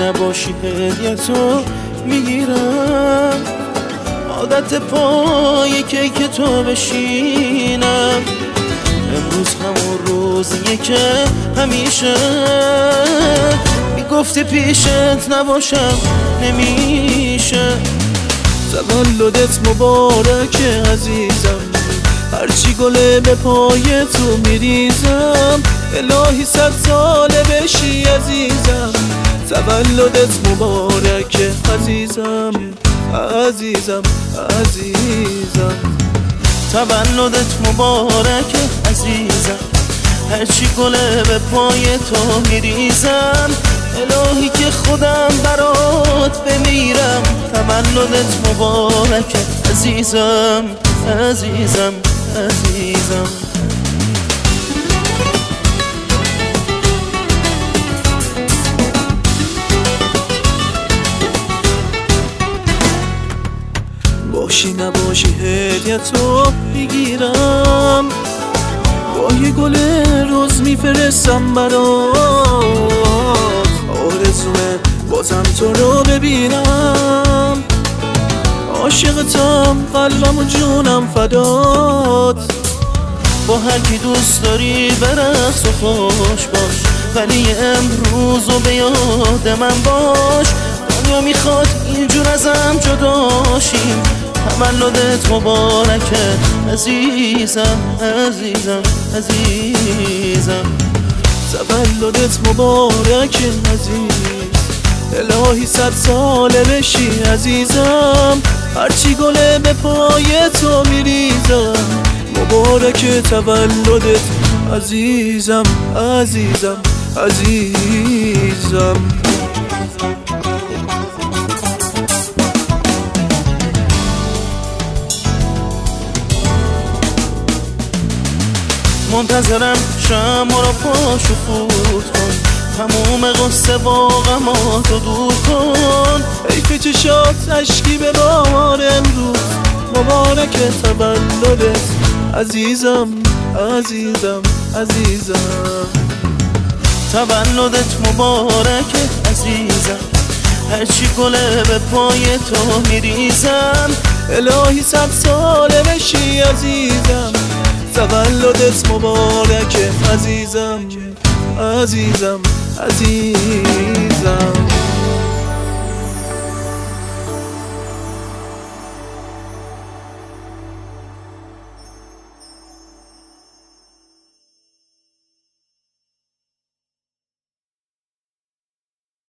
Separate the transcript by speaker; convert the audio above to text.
Speaker 1: نباشی هدیه‌تو میگیرم. عادت پای کیک تو بشینم، امروز همون روزیه که همیشه میگفتی پیشت نباشم نمیشه. تولدت مبارکه عزیزم، هرچی گله به پای تو میریزم. الهی 100 ساله بشی عزیزم، تولدت مبارکه عزیزم عزیزم عزیزم. تولدت مبارکه عزیزم، هرچی گله به پای تو میریزم. الهی که خودم برات بمیرم، تولدت مبارکه عزیزم عزیزم عزیزم. باشی نباشی هدیه‌تو میگیرم، با یه گل روز میفرستم برات. آرزومه بازم تو رو ببینم، عاشقتم قلبم و جونم فدات. با هر کی دوست داری برقص و خوش باش، ولی امروز به یاد من باش. دنیا میخواد اینجور ازم جداشیم، تولدت مبارکه عزیزم عزیزم عزیزم. تولدت مبارکه عزیز، الهی 100 ساله بشی عزیزم. هرچی گله به پای تو میریزم، مبارکه تولدت عزیزم عزیزم عزیزم. منتظرم شمع رو پاشو فوت کن، تموم قصه با غماتو دور کن. حیف چشات اشکی به بار امروز، مبارکه تولدت عزیزم عزیزم عزیزم. تولدت مبارکه عزیزم، هرچی گله به پای تو میریزم. الهی 100 ساله بشی عزیزم، تولدت مبارکه عزیزم عزیزم عزیزم.